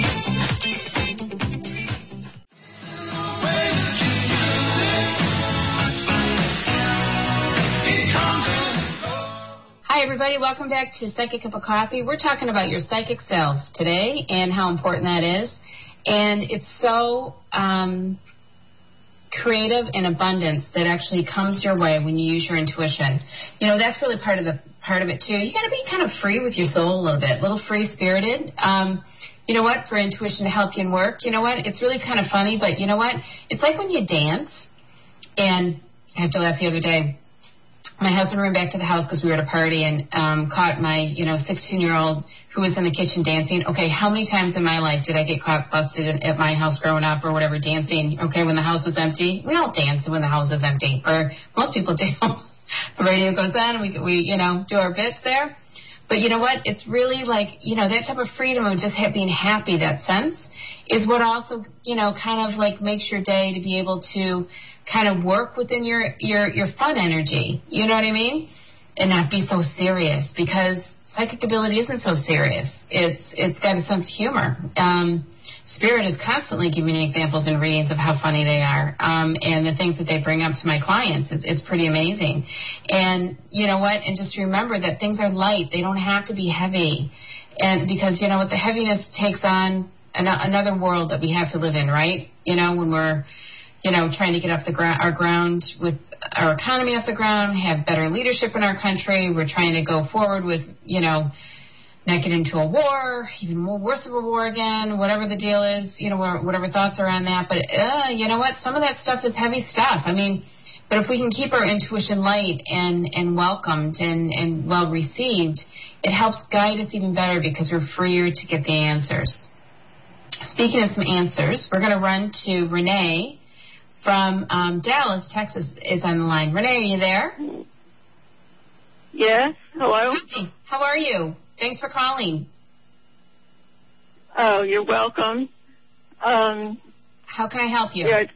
Hi, everybody. Welcome back to Psychic Cup of Coffee. We're talking about your psychic self today and how important that is. And it's so um, creative and abundance that actually comes your way when you use your intuition. You know, that's really part of the part of it, too. You got to be kind of free with your soul a little bit, a little free-spirited. Um, you know what? For intuition to help you in work, you know what? It's really kind of funny, but you know what? It's like when you dance, and I have to laugh the other day. My husband ran back to the house because we were at a party and um, caught my, you know, sixteen-year-old who was in the kitchen dancing. Okay, how many times in my life did I get caught busted at my house growing up or whatever dancing, okay, when the house was empty? We all dance when the house is empty, or most people do. The radio goes on and we, we, you know, do our bits there. But you know what? It's really like, you know, that type of freedom of just being happy, that sense, is what also, you know, kind of like makes your day to be able to kind of work within your, your, your fun energy, you know what I mean? And not be so serious, because psychic ability isn't so serious. It's It's got a sense of humor. Um, Spirit is constantly giving me examples and readings of how funny they are, um, and the things that they bring up to my clients. It's, it's pretty amazing. And you know what? And just remember that things are light. They don't have to be heavy. And because, you know what, the heaviness takes on an, another world that we have to live in, right? You know, when we're you know, trying to get off the gra- our ground with our economy off the ground, have better leadership in our country. We're trying to go forward with, you know, not get into a war, even more worse of a war again, whatever the deal is, you know, whatever thoughts are on that. But, uh, you know what, some of that stuff is heavy stuff. I mean, but if we can keep our intuition light and, and welcomed and, and well received, it helps guide us even better because we're freer to get the answers. Speaking of some answers, we're going to run to Renee from um, Dallas, Texas, is on the line. Renee, are you there? Yes. Hello. Hi. How are you? Thanks for calling. Oh, you're welcome. Um, How can I help you? Yeah,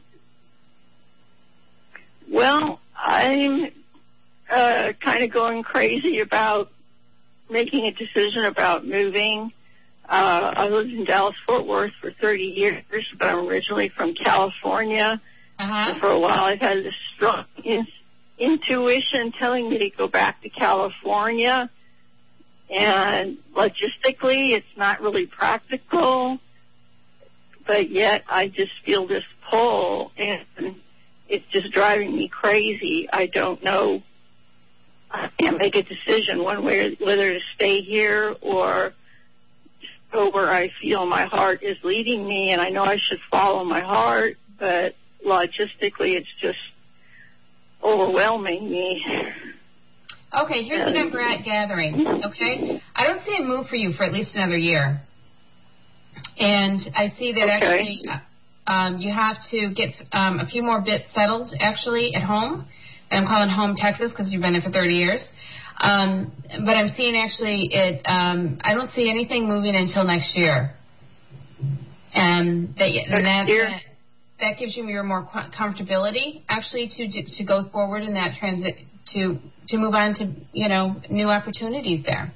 well, I'm uh, kind of going crazy about making a decision about moving. Uh, I lived in Dallas-Fort Worth for thirty years, but I'm originally from California. Uh-huh. And for a while, I've had this strong in- intuition telling me to go back to California. And logistically, it's not really practical, but yet I just feel this pull, and it's just driving me crazy. I don't know. I can't make a decision one way or whether to stay here or go where I feel my heart is leading me, and I know I should follow my heart, but logistically, it's just overwhelming me. Okay, here's what I'm gathering, okay? I don't see a move for you for at least another year. And I see that okay. actually um, you have to get um, a few more bits settled, actually, at home. And I'm calling home Texas because you've been there for thirty years. Um, but I'm seeing actually it, um, I don't see anything moving until next year. And, that, and that, that, that gives you your more comfortability, actually, to to go forward in that transit, to to move on to, you know, new opportunities there.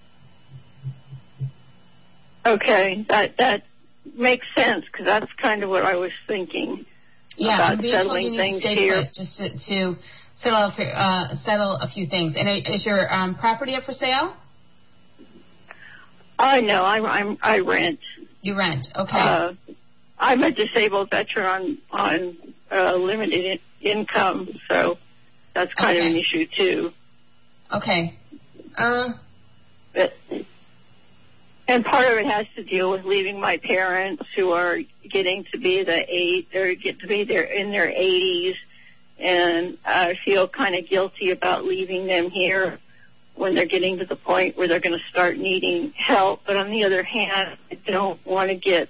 Okay, that that makes sense, because that's kind of what I was thinking. Yeah, about I'm being settling told you need things to stay here. put just to, to settle a, few- uh, settle a few things. And is your um, property up for sale? I know. I'm, I'm I rent. You rent. Okay. Uh, I'm a disabled veteran on on uh, limited in- income, so that's kind okay. of an issue too. Okay. Uh. But, and part of it has to deal with leaving my parents, who are getting to be the eight, or get to be there in their eighties, and I feel kind of guilty about leaving them here when they're getting to the point where they're going to start needing help. But on the other hand, I don't want to get,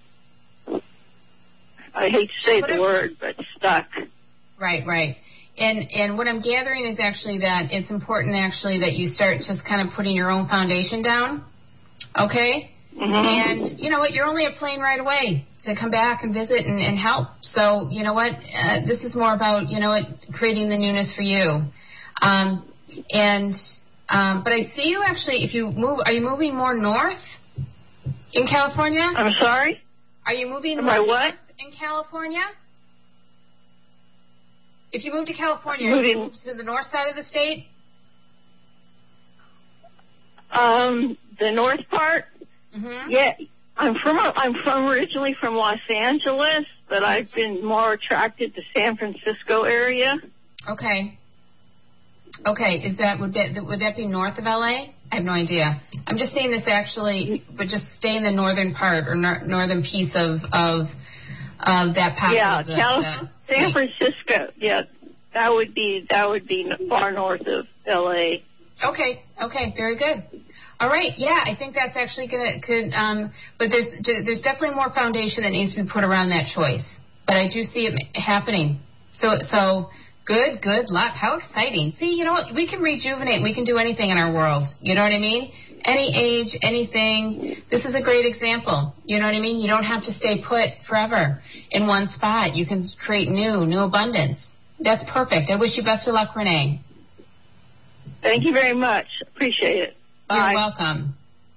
I hate to say Whatever. the word, but stuck. Right, right. And and what I'm gathering is actually that it's important actually that you start just kind of putting your own foundation down. Okay? Mm-hmm. And you know what? You're only a plane ride away to come back and visit and, and help. So, you know what? Uh, this is more about, you know what, creating the newness for you. Um, and, um, but I see you actually, if you move, are you moving more north in California? I'm sorry? Are you moving Am more I north what? in California? If you move to California, Moving. are you move to the north side of the state? Um, the north part? Mm-hmm. Yeah, I'm from I'm from originally from Los Angeles, but I've been more attracted to San Francisco area. Okay. Okay, is that would that would that be north of L A? I have no idea. I'm just saying this actually, but just stay in the northern part or nor- northern piece of of of that pocket. Yeah, of the, Cal- the San Francisco. Yeah, that would be that would be far north of L A. Okay. Okay. Very good. All right. Yeah, I think that's actually gonna could. Um, but there's there's definitely more foundation that needs to be put around that choice. But I do see it happening. So so good. Good luck. How exciting. See, you know what? We can rejuvenate. We can do anything in our world. You know what I mean? Any age, anything. This is a great example. You know what I mean? You don't have to stay put forever in one spot. You can create new, new abundance. That's perfect. I wish you best of luck, Renee. Thank you very much. Appreciate it. You're Bye. welcome.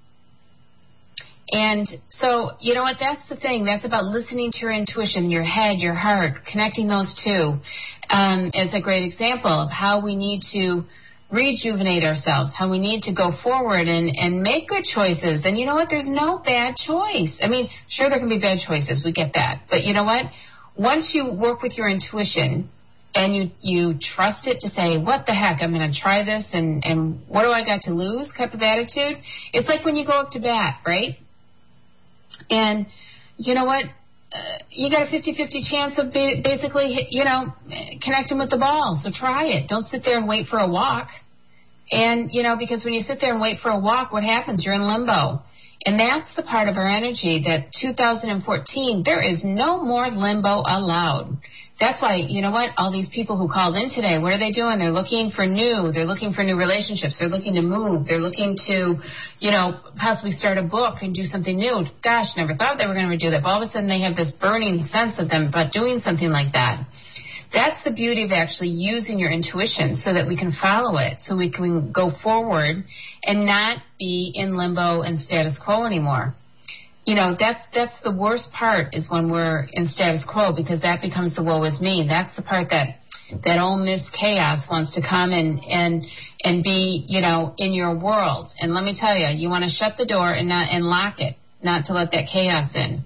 And so, you know what, that's the thing. That's about listening to your intuition, your head, your heart, connecting those two um, is a great example of how we need to rejuvenate ourselves, how we need to go forward and, and make good choices. And you know what, there's no bad choice. I mean, sure, there can be bad choices. We get that. But you know what, once you work with your intuition and you, you trust it to say, what the heck, I'm going to try this, and, and what do I got to lose type of attitude. It's like when you go up to bat, right? And you know what? Uh, you got a fifty-fifty chance of ba- basically, you know, connecting with the ball. So try it. Don't sit there and wait for a walk. And, you know, because when you sit there and wait for a walk, what happens? You're in limbo. And that's the part of our energy that two thousand fourteen, there is no more limbo allowed. That's why, you know what, all these people who called in today, what are they doing? They're looking for new. They're looking for new relationships. They're looking to move. They're looking to, you know, possibly start a book and do something new. Gosh, never thought they were going to do that. But all of a sudden they have this burning sense of them about doing something like that. That's the beauty of actually using your intuition so that we can follow it, so we can go forward and not be in limbo and status quo anymore. You know, that's that's the worst part, is when we're in status quo, because that becomes the woe is me. That's the part that that old Miss Chaos wants to come and and and be, you know, in your world. And let me tell you, you want to shut the door and not and lock it, not to let that chaos in.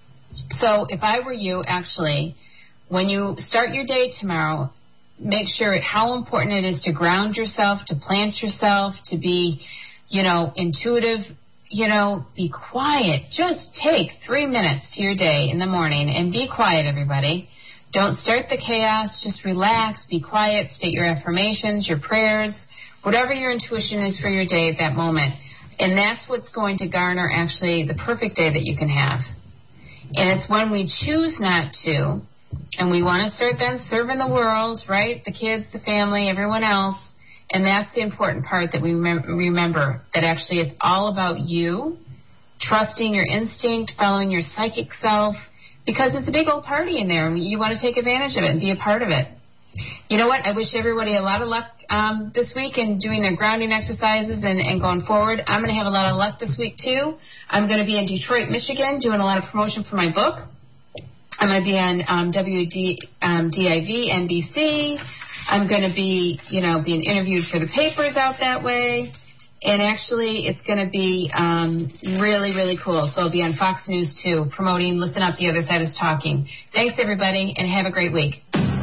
So if I were you, actually, when you start your day tomorrow, make sure how important it is to ground yourself, to plant yourself, to be, you know, intuitive. You know, be quiet. Just take three minutes to your day in the morning and be quiet, everybody. Don't start the chaos. Just relax, be quiet, state your affirmations, your prayers, whatever your intuition is for your day at that moment. And that's what's going to garner actually the perfect day that you can have. And it's when we choose not to, and we want to start then serving the world, right? The kids, the family, everyone else. And that's the important part that we mem- remember, that actually it's all about you, trusting your instinct, following your psychic self, because it's a big old party in there, and you want to take advantage of it and be a part of it. You know what? I wish everybody a lot of luck um, this week in doing their grounding exercises and, and going forward. I'm going to have a lot of luck this week, too. I'm going to be in Detroit, Michigan, doing a lot of promotion for my book. I'm going to be on um, W D, um, D I V, N B C. I'm going to be, you know, being interviewed for the papers out that way. And actually, it's going to be um, really, really cool. So I'll be on Fox News, too, promoting Listen Up, The Other Side is Talking. Thanks, everybody, and have a great week.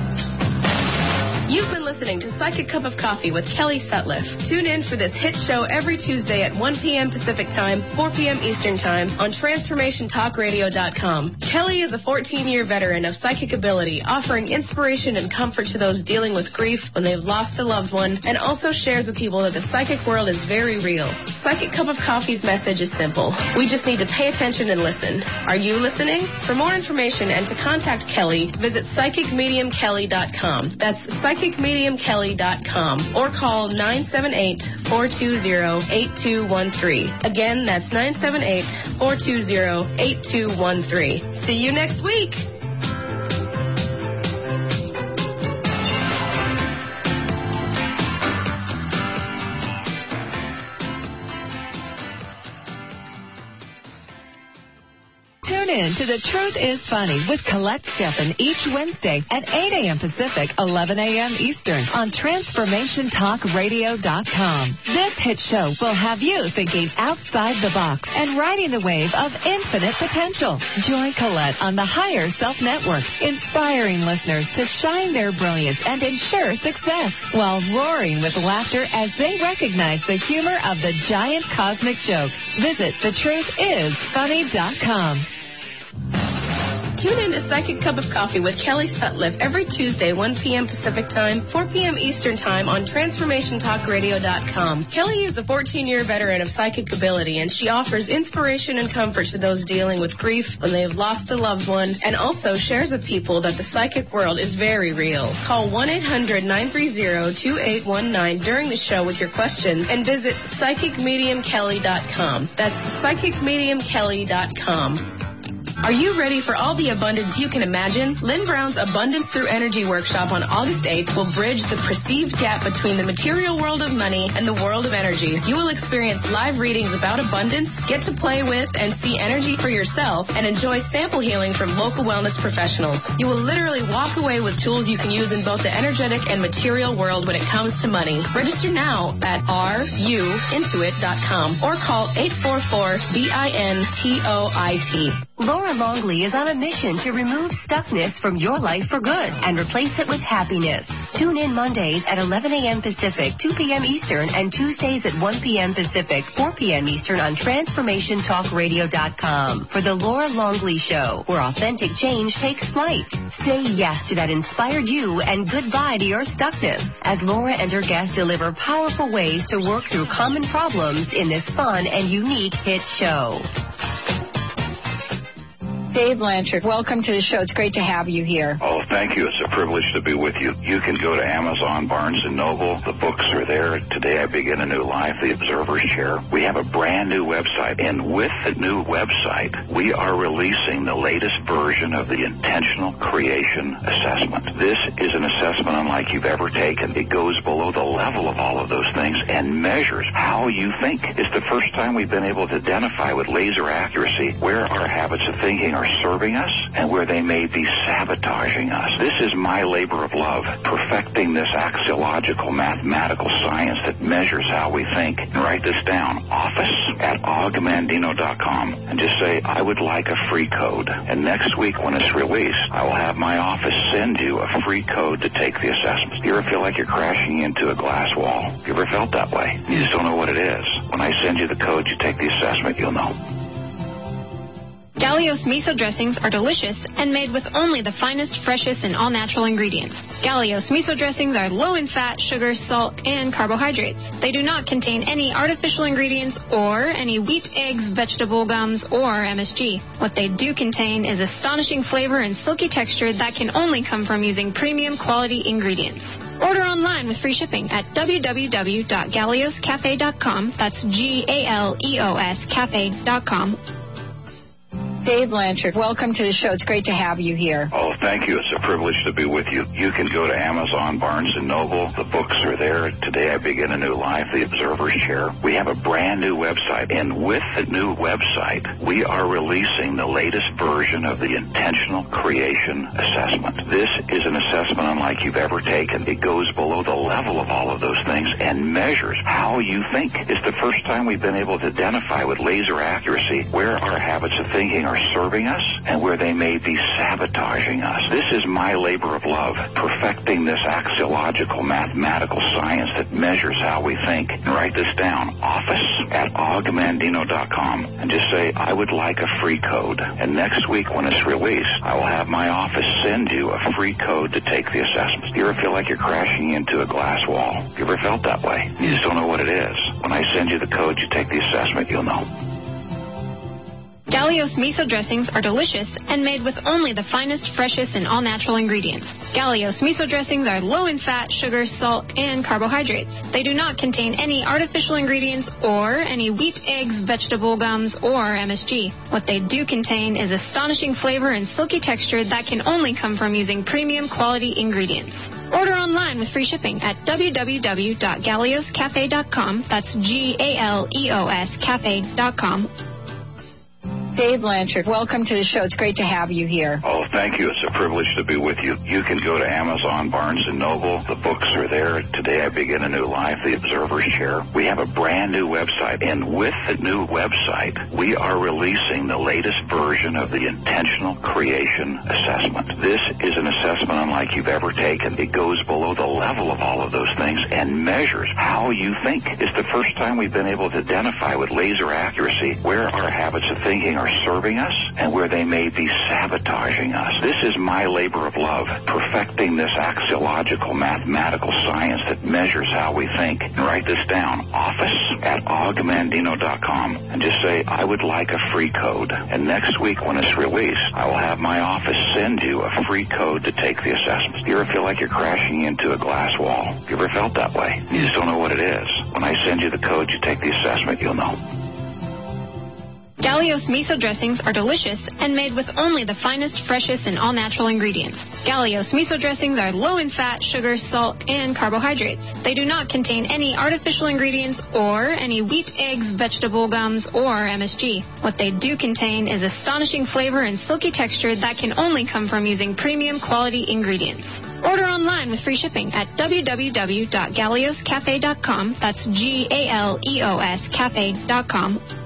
You've been listening to Psychic Cup of Coffee with Kelly Sutliff. Tune in for this hit show every Tuesday at one p.m. Pacific Time, four p.m. Eastern Time on Transformation Talk Radio dot com. Kelly is a fourteen-year veteran of psychic ability, offering inspiration and comfort to those dealing with grief when they've lost a loved one, and also shares with people that the psychic world is very real. Psychic Cup of Coffee's message is simple. We just need to pay attention and listen. Are you listening? For more information and to contact Kelly, visit Psychic Medium Kelly dot com. That's Psychic Medium Kelly dot com, or call nine seven eight, four two zero, eight two one three. Again, that's nine seven eight, four two zero, eight two one three. See you next week. Tune in to The Truth is Funny with Colette Steffen each Wednesday at eight a.m. Pacific, eleven a.m. Eastern on Transformation Talk Radio dot com. This hit show will have you thinking outside the box and riding the wave of infinite potential. Join Colette on the Higher Self Network, inspiring listeners to shine their brilliance and ensure success while roaring with laughter as they recognize the humor of the giant cosmic joke. Visit the truth is funny dot com. Tune in to Psychic Cup of Coffee with Kelly Sutliff every Tuesday, one p.m. Pacific Time, four p.m. Eastern Time on Transformation Talk Radio dot com. Kelly is a fourteen-year veteran of psychic ability, and she offers inspiration and comfort to those dealing with grief when they have lost a loved one, and also shares with people that the psychic world is very real. Call one eight hundred, nine three zero, two eight one nine during the show with your questions, and visit Psychic Medium Kelly dot com. That's Psychic Medium Kelly dot com. Are you ready for all the abundance you can imagine? Lynn Brown's Abundance Through Energy workshop on August eighth will bridge the perceived gap between the material world of money and the world of energy. You will experience live readings about abundance, get to play with and see energy for yourself, and enjoy sample healing from local wellness professionals. You will literally walk away with tools you can use in both the energetic and material world when it comes to money. Register now at r u intuit dot com or call eight four four, B I N T O I T. Laura Longley is on a mission to remove stuckness from your life for good and replace it with happiness. Tune in Mondays at eleven a.m. Pacific, two p.m. Eastern, and Tuesdays at one p.m. Pacific, four p.m. Eastern on Transformation Talk Radio dot com for the Laura Longley Show, where authentic change takes flight. Say yes to that inspired you and goodbye to your stuckness as Laura and her guests deliver powerful ways to work through common problems in this fun and unique hit show. Dave Blanchard, welcome to the show. It's great to have you here. Oh, thank you. It's a privilege to be with you. You can go to Amazon, Barnes and Noble. The books are there. Today I Begin a New Life, The Observer's Chair. We have a brand new website, and with the new website, we are releasing the latest version of the Intentional Creation Assessment. This is an assessment unlike you've ever taken. It goes below the level of all of those things and measures how you think. It's the first time we've been able to identify with laser accuracy where our habits of thinking are serving us and where they may be sabotaging us. This is my labor of love, perfecting this axiological mathematical science that measures how we think. And write this down, office at augmandino dot com, and just say, I would like a free code. And next week when it's released, I will have my office send you a free code to take the assessment. Do you ever feel like you're crashing into a glass wall? You ever felt that way? You just don't know what it is. When I send you the code, you take the assessment, you'll know. Galios miso dressings are delicious and made with only the finest, freshest, and all-natural ingredients. Galios miso dressings are low in fat, sugar, salt, and carbohydrates. They do not contain any artificial ingredients or any wheat, eggs, vegetable gums, or M S G. What they do contain is astonishing flavor and silky texture that can only come from using premium quality ingredients. Order online with free shipping at w w w dot galeos cafe dot com. That's G A L E O S cafe dot com. Dave Blanchard, welcome to the show. It's great to have you here. Oh, thank you. It's a privilege to be with you. You can go to Amazon, Barnes and Noble. The books are there. Today I Begin a New Life, The Observer's Chair. We have a brand new website, and with the new website, we are releasing the latest version of the Intentional Creation Assessment. This is an assessment unlike you've ever taken. It goes below the level of all of those things and measures how you think. It's the first time we've been able to identify with laser accuracy where our habits of thinking are serving us and where they may be sabotaging us. This is my labor of love, perfecting this axiological mathematical science that measures how we think. And write this down, office at augmandino dot com, and just say, I would like a free code. And next week when it's released, I will have my office send you a free code to take the assessment. Do you ever feel like you're crashing into a glass wall? You ever felt that way? You just don't know what it is. When I send you the code, you take the assessment, you'll know. Galios miso dressings are delicious and made with only the finest, freshest, and all-natural ingredients. Galios miso dressings are low in fat, sugar, salt, and carbohydrates. They do not contain any artificial ingredients or any wheat, eggs, vegetable gums, or M S G. What they do contain is astonishing flavor and silky texture that can only come from using premium quality ingredients. Order online with free shipping at w w w dot galeos cafe dot com. That's G A L E O S cafe dot com. Dave Blanchard, welcome to the show. It's great to have you here. Oh, thank you. It's a privilege to be with you. You can go to Amazon, Barnes and Noble. The books are there. Today I Begin a New Life, The Observer's Chair. We have a brand new website, and with the new website, we are releasing the latest version of the Intentional Creation Assessment. This is an assessment unlike you've ever taken. It goes below the level of all of those things and measures how you think. It's the first time we've been able to identify with laser accuracy where our habits of thinking are serving us and where they may be sabotaging us. This is my labor of love, perfecting this axiological mathematical science that measures how we think. And write this down, office at augmandino dot com, and just say, I would like a free code. And next week when it's released, I will have my office send you a free code to take the assessment. Do you ever feel like you're crashing into a glass wall? You ever felt that way? You just don't know what it is. When I send you the code, you take the assessment, you'll know. Galios miso dressings are delicious and made with only the finest, freshest, and all-natural ingredients. Galios miso dressings are low in fat, sugar, salt, and carbohydrates. They do not contain any artificial ingredients or any wheat, eggs, vegetable gums, or M S G. What they do contain is astonishing flavor and silky texture that can only come from using premium quality ingredients. Order online with free shipping at w w w dot galeos cafe dot com. That's G A L E O S cafe dot com.